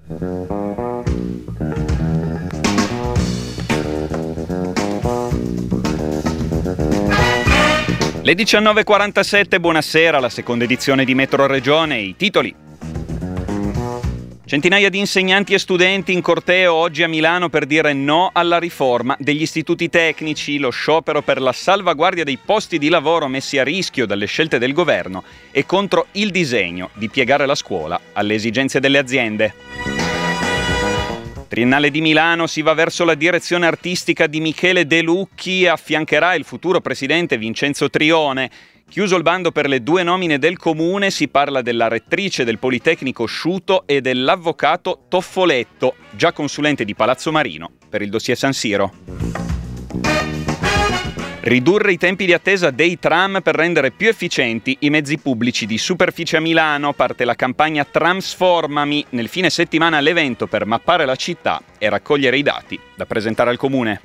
Le 19.47, buonasera, la seconda edizione di Metro Regione, i titoli. Centinaia di insegnanti e studenti in corteo oggi a Milano per dire no alla riforma degli istituti tecnici, lo sciopero per la salvaguardia dei posti di lavoro messi a rischio dalle scelte del governo e contro il disegno di piegare la scuola alle esigenze delle aziende. Triennale di Milano, si va verso la direzione artistica di Michele De Lucchi, affiancherà il futuro presidente Vincenzo Trione. Chiuso il bando per le 2 nomine del comune, si parla della rettrice del Politecnico Sciuto e dell'avvocato Toffoletto, già consulente di Palazzo Marino per il dossier San Siro. Ridurre i tempi di attesa dei tram per rendere più efficienti i mezzi pubblici di superficie a Milano. Parte la campagna Transformami, nel fine settimana l'evento per mappare la città e raccogliere i dati da presentare al comune.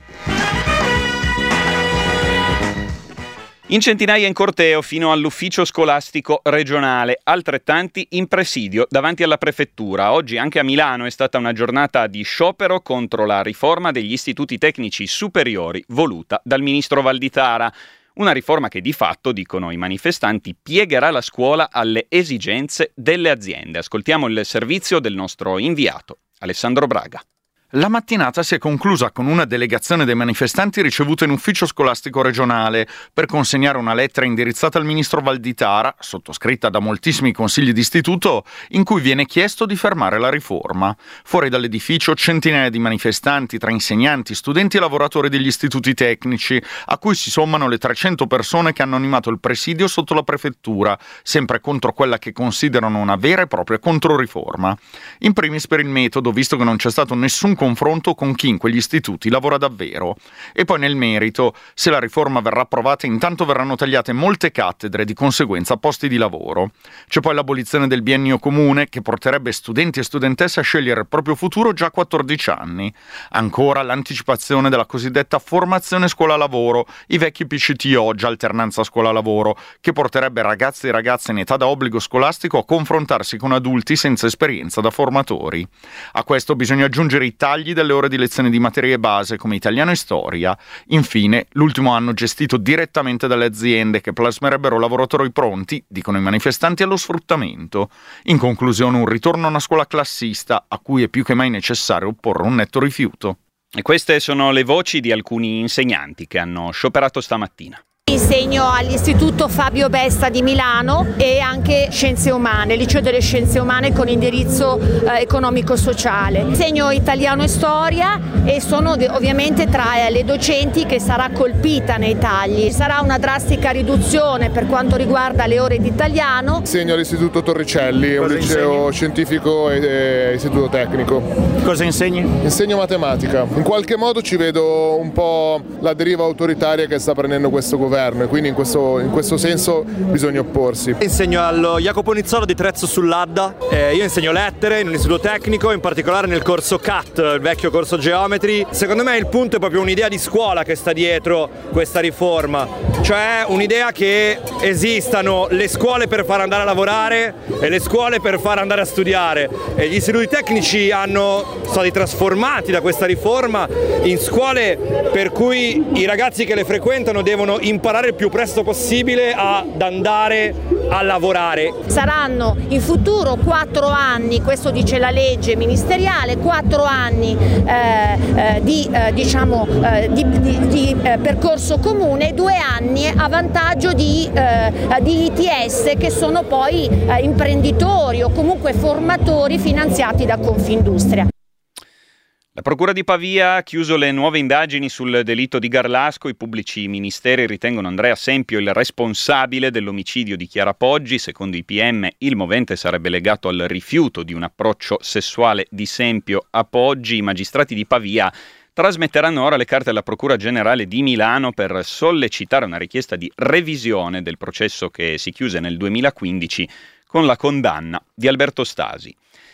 In centinaia in corteo fino all'ufficio scolastico regionale, altrettanti in presidio davanti alla prefettura. Oggi anche a Milano è stata una giornata di sciopero contro la riforma degli istituti tecnici superiori voluta dal ministro Valditara. Una riforma che di fatto, dicono i manifestanti, piegherà la scuola alle esigenze delle aziende. Ascoltiamo il servizio del nostro inviato, Alessandro Braga. La mattinata si è conclusa con una delegazione dei manifestanti ricevuta in ufficio scolastico regionale per consegnare una lettera indirizzata al ministro Valditara, sottoscritta da moltissimi consigli d'istituto, in cui viene chiesto di fermare la riforma. Fuori dall'edificio centinaia di manifestanti tra insegnanti, studenti e lavoratori degli istituti tecnici, a cui si sommano le 300 persone che hanno animato il presidio sotto la prefettura, sempre contro quella che considerano una vera e propria controriforma. In primis per il metodo, visto che non c'è stato nessun confronto con chi in quegli istituti lavora davvero. E poi nel merito, se la riforma verrà approvata, intanto verranno tagliate molte cattedre e di conseguenza posti di lavoro. C'è poi l'abolizione del biennio comune, che porterebbe studenti e studentesse a scegliere il proprio futuro già a 14 anni. Ancora l'anticipazione della cosiddetta formazione scuola-lavoro, i vecchi PCTO, già alternanza scuola-lavoro, che porterebbe ragazzi e ragazze in età da obbligo scolastico a confrontarsi con adulti senza esperienza da formatori. A questo bisogna aggiungere i tagli delle ore di lezione di materie base come italiano e storia. Infine, l'ultimo anno gestito direttamente dalle aziende che plasmerebbero lavoratori pronti, dicono i manifestanti, allo sfruttamento. In conclusione, un ritorno a una scuola classista a cui è più che mai necessario opporre un netto rifiuto. E queste sono le voci di alcuni insegnanti che hanno scioperato stamattina. Insegno all'Istituto Fabio Besta di Milano e anche Scienze Umane, Liceo delle Scienze Umane con indirizzo economico-sociale. Insegno italiano e storia e sono ovviamente tra le docenti che sarà colpita nei tagli. Sarà una drastica riduzione per quanto riguarda le ore di italiano. Insegno all'Istituto Torricelli, un liceo scientifico e istituto tecnico. Cosa insegni? Insegno matematica. In qualche modo ci vedo un po' la deriva autoritaria che sta prendendo questo governo. E quindi in questo senso bisogna opporsi. Insegno allo Jacopo Nizzolo di Trezzo sull'Adda. Io insegno lettere in un istituto tecnico, in particolare nel corso CAT, il vecchio corso Geometry. Secondo me il punto è proprio un'idea di scuola che sta dietro questa riforma, cioè un'idea che esistano le scuole per far andare a lavorare e le scuole per far andare a studiare. E gli istituti tecnici sono stati trasformati da questa riforma in scuole per cui i ragazzi che le frequentano devono imparare il più presto possibile ad andare a lavorare. Saranno in futuro 4 anni, questo dice la legge ministeriale, 4 anni di percorso comune, 2 anni a vantaggio di ITS che sono poi imprenditori o comunque formatori finanziati da Confindustria. La Procura di Pavia ha chiuso le nuove indagini sul delitto di Garlasco. I pubblici ministeri ritengono Andrea Sempio il responsabile dell'omicidio di Chiara Poggi. Secondo i PM, il movente sarebbe legato al rifiuto di un approccio sessuale di Sempio a Poggi. I magistrati di Pavia trasmetteranno ora le carte alla Procura Generale di Milano per sollecitare una richiesta di revisione del processo che si chiuse nel 2015 con la condanna di Alberto Stasi.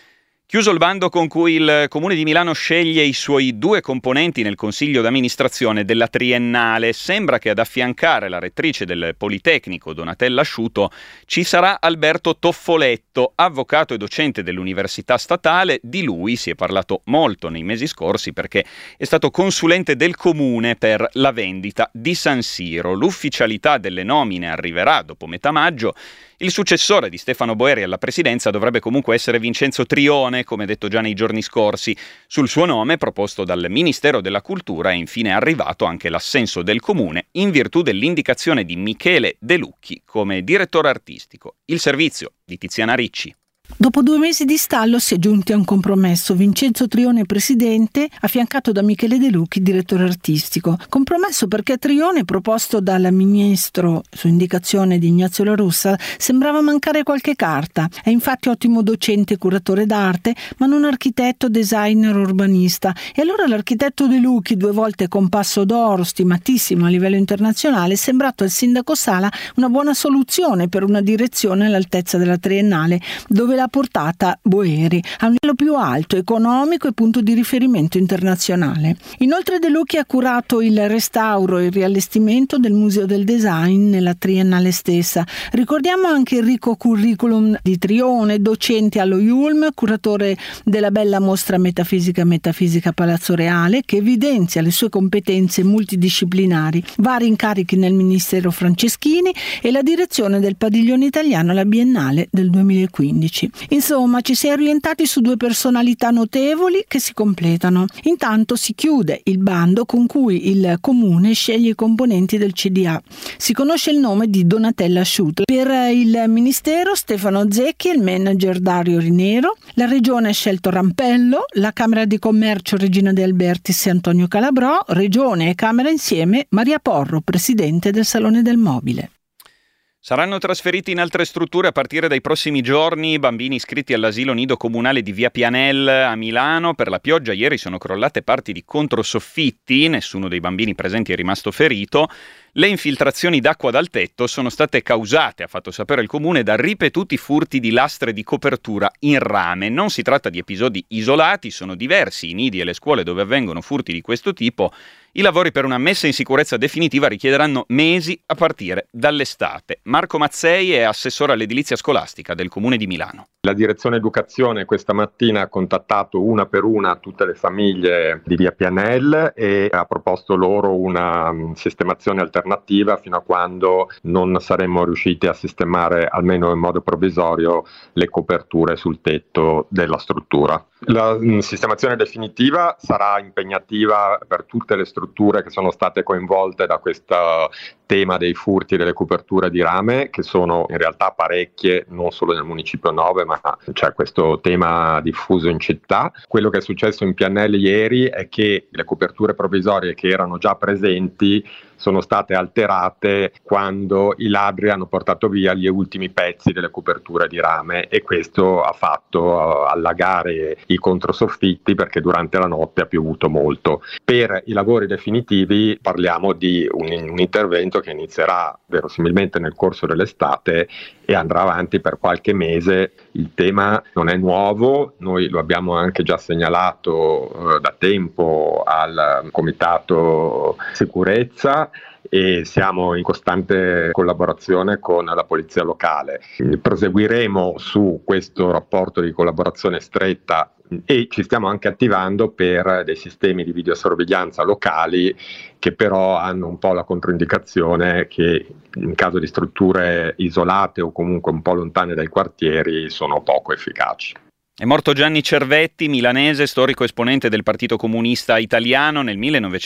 Chiuso il bando con cui il Comune di Milano sceglie i suoi 2 componenti nel consiglio d'amministrazione della Triennale, sembra che ad affiancare la rettrice del Politecnico, Donatella Asciuto, ci sarà Alberto Toffoletto, avvocato e docente dell'Università Statale. Di lui si è parlato molto nei mesi scorsi perché è stato consulente del Comune per la vendita di San Siro. L'ufficialità delle nomine arriverà dopo metà maggio. Il successore di Stefano Boeri alla presidenza dovrebbe comunque essere Vincenzo Trione, come detto già nei giorni scorsi. Sul suo nome, proposto dal Ministero della Cultura, è infine arrivato anche l'assenso del Comune in virtù dell'indicazione di Michele De Lucchi come direttore artistico. Il servizio di Tiziana Ricci. Dopo 2 mesi di stallo si è giunti a un compromesso. Vincenzo Trione presidente, affiancato da Michele De Lucchi direttore artistico. Compromesso perché Trione, proposto dal ministro su indicazione di Ignazio La Russa, sembrava mancare qualche carta. È infatti ottimo docente e curatore d'arte, ma non architetto, designer, urbanista. E allora l'architetto De Lucchi, 2 volte compasso d'oro, stimatissimo a livello internazionale, è sembrato al sindaco Sala una buona soluzione per una direzione all'altezza della Triennale, dove l'ha portata Boeri a un livello più alto, economico e punto di riferimento internazionale. Inoltre De Lucchi ha curato il restauro e il riallestimento del Museo del Design nella Triennale stessa. Ricordiamo anche il ricco curriculum di Trione, docente allo IULM, curatore della bella mostra Metafisica Palazzo Reale, che evidenzia le sue competenze multidisciplinari, vari incarichi nel Ministero Franceschini e la direzione del Padiglione Italiano alla Biennale del 2015. Insomma, ci si è orientati su 2 personalità notevoli che si completano. Intanto si chiude il bando con cui il Comune sceglie i componenti del CDA. Si conosce il nome di Donatella Asciuto. Per il Ministero Stefano Zecchi e il manager Dario Rinero. La Regione ha scelto Rampello, la Camera di Commercio Regina De Albertis e Antonio Calabrò, Regione e Camera insieme Maria Porro, presidente del Salone del Mobile. Saranno trasferiti in altre strutture a partire dai prossimi giorni i bambini iscritti all'asilo nido comunale di Via Pianel a Milano. Per la pioggia ieri sono crollate parti di controsoffitti, nessuno dei bambini presenti è rimasto ferito. Le infiltrazioni d'acqua dal tetto sono state causate, ha fatto sapere il Comune, da ripetuti furti di lastre di copertura in rame. Non si tratta di episodi isolati, sono diversi i nidi e le scuole dove avvengono furti di questo tipo. I lavori per una messa in sicurezza definitiva richiederanno mesi a partire dall'estate. Marco Mazzei è assessore all'edilizia scolastica del Comune di Milano. La direzione educazione questa mattina ha contattato una per una tutte le famiglie di Via Pianel e ha proposto loro una sistemazione alternativa fino a quando non saremmo riusciti a sistemare almeno in modo provvisorio le coperture sul tetto della struttura. La sistemazione definitiva sarà impegnativa per tutte le strutture che sono state coinvolte da questo tema dei furti delle coperture di rame, che sono in realtà parecchie, non solo nel Municipio 9, ma c'è questo tema diffuso in città. Quello che è successo in Pianelli ieri è che le coperture provvisorie che erano già presenti sono state alterate quando i ladri hanno portato via gli ultimi pezzi delle coperture di rame e questo ha fatto allagare i controsoffitti perché durante la notte ha piovuto molto. Per i lavori definitivi parliamo di un intervento che inizierà verosimilmente nel corso dell'estate e andrà avanti per qualche mese. Il tema non è nuovo, noi lo abbiamo anche già segnalato da tempo al Comitato Sicurezza e siamo in costante collaborazione con la polizia locale. Proseguiremo su questo rapporto di collaborazione stretta e ci stiamo anche attivando per dei sistemi di videosorveglianza locali che però hanno un po' la controindicazione che in caso di strutture isolate o comunque un po' lontane dai quartieri sono poco efficaci. È morto Gianni Cervetti, milanese, storico esponente del Partito Comunista Italiano. Nel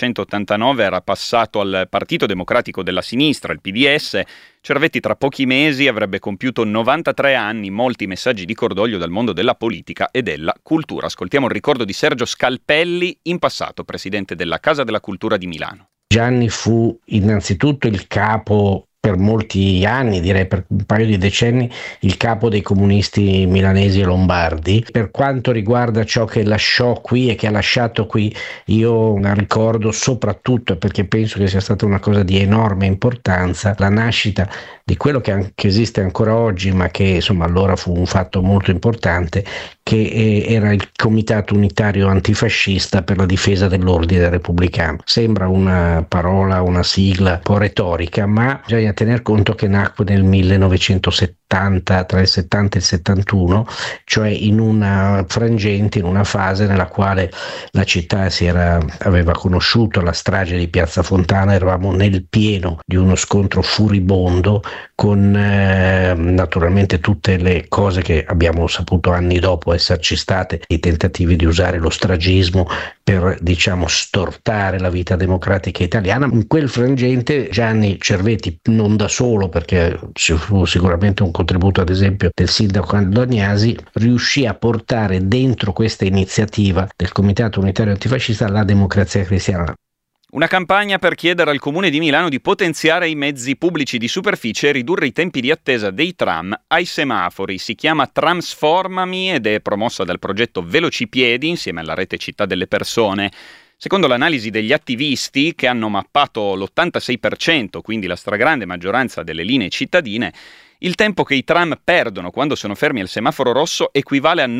1989 era passato al Partito Democratico della Sinistra, il PDS. Cervetti tra pochi mesi avrebbe compiuto 93 anni, molti messaggi di cordoglio dal mondo della politica e della cultura. Ascoltiamo il ricordo di Sergio Scalpelli, in passato presidente della Casa della Cultura di Milano. Gianni fu innanzitutto il capo per molti anni, direi per un paio di decenni, il capo dei comunisti milanesi e lombardi. Per quanto riguarda ciò che lasciò qui e che ha lasciato qui, io ricordo soprattutto, perché penso che sia stata una cosa di enorme importanza, la nascita di quello che esiste ancora oggi, ma che insomma allora fu un fatto molto importante, che era il Comitato Unitario Antifascista per la difesa dell'ordine repubblicano. Sembra una parola, una sigla un po' retorica, ma bisogna tener conto che nacque nel 1970, tra il 70 e il 71, cioè in una frangente, in una fase nella quale la città aveva conosciuto la strage di Piazza Fontana. Eravamo nel pieno di uno scontro furibondo con naturalmente tutte le cose che abbiamo saputo anni dopo esserci state, i tentativi di usare lo stragismo per, diciamo, stortare la vita democratica italiana. In quel frangente Gianni Cervetti, non da solo, perché ci fu sicuramente un contributo ad esempio del sindaco Andognasi, riuscì a portare dentro questa iniziativa del Comitato Unitario Antifascista la Democrazia Cristiana. Una campagna per chiedere al Comune di Milano di potenziare i mezzi pubblici di superficie e ridurre i tempi di attesa dei tram ai semafori. Si chiama Transformami ed è promossa dal progetto Velocipiedi insieme alla rete Città delle Persone. Secondo l'analisi degli attivisti, che hanno mappato l'86%, quindi la stragrande maggioranza delle linee cittadine, il tempo che i tram perdono quando sono fermi al semaforo rosso equivale a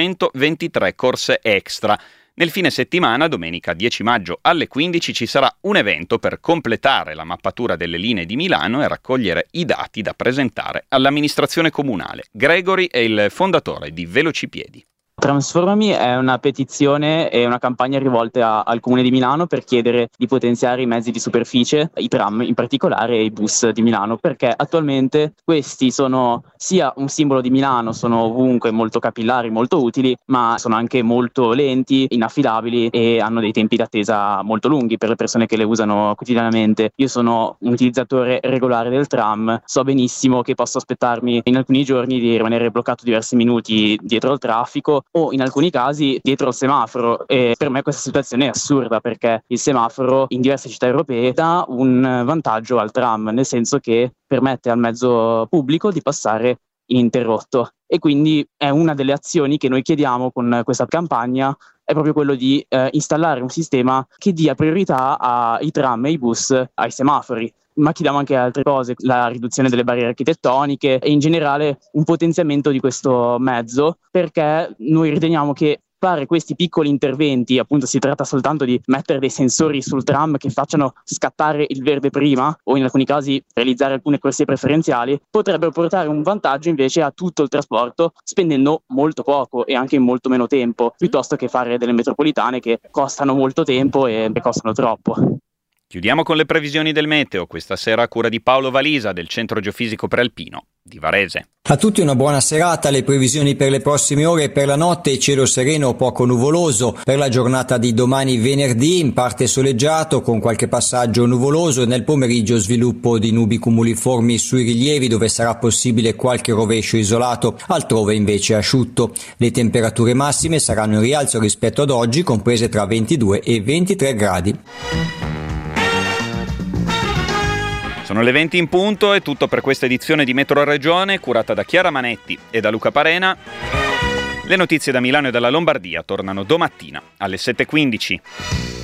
923 corse extra. Nel fine settimana, domenica 10 maggio alle 15, ci sarà un evento per completare la mappatura delle linee di Milano e raccogliere i dati da presentare all'amministrazione comunale. Gregory è il fondatore di Velocipiedi. Transformami è una petizione e una campagna rivolta al Comune di Milano per chiedere di potenziare i mezzi di superficie, i tram in particolare e i bus di Milano, perché attualmente questi sono sia un simbolo di Milano, sono ovunque molto capillari, molto utili, ma sono anche molto lenti, inaffidabili e hanno dei tempi d'attesa molto lunghi per le persone che le usano quotidianamente. Io sono un utilizzatore regolare del tram, so benissimo che posso aspettarmi in alcuni giorni di rimanere bloccato diversi minuti dietro al traffico o in alcuni casi dietro al semaforo, e per me questa situazione è assurda, perché il semaforo in diverse città europee dà un vantaggio al tram, nel senso che permette al mezzo pubblico di passare ininterrotto, e quindi è una delle azioni che noi chiediamo con questa campagna, è proprio quello di installare un sistema che dia priorità ai tram e ai bus ai semafori. Ma chiediamo anche altre cose, la riduzione delle barriere architettoniche e in generale un potenziamento di questo mezzo, perché noi riteniamo che fare questi piccoli interventi, appunto si tratta soltanto di mettere dei sensori sul tram che facciano scattare il verde prima, o in alcuni casi realizzare alcune corsie preferenziali, potrebbero portare un vantaggio invece a tutto il trasporto, spendendo molto poco e anche in molto meno tempo, piuttosto che fare delle metropolitane che costano molto tempo e costano troppo. Chiudiamo con le previsioni del meteo, questa sera a cura di Paolo Valisa del Centro Geofisico Prealpino di Varese. A tutti una buona serata. Le previsioni per le prossime ore e per la notte: cielo sereno o poco nuvoloso. Per la giornata di domani venerdì in parte soleggiato con qualche passaggio nuvoloso, e nel pomeriggio sviluppo di nubi cumuliformi sui rilievi dove sarà possibile qualche rovescio isolato, altrove invece asciutto. Le temperature massime saranno in rialzo rispetto ad oggi, comprese tra 22 e 23 gradi. Sono le 20 in punto, è tutto per questa edizione di Metro Regione, curata da Chiara Manetti e da Luca Parena. Le notizie da Milano e dalla Lombardia tornano domattina alle 7:15.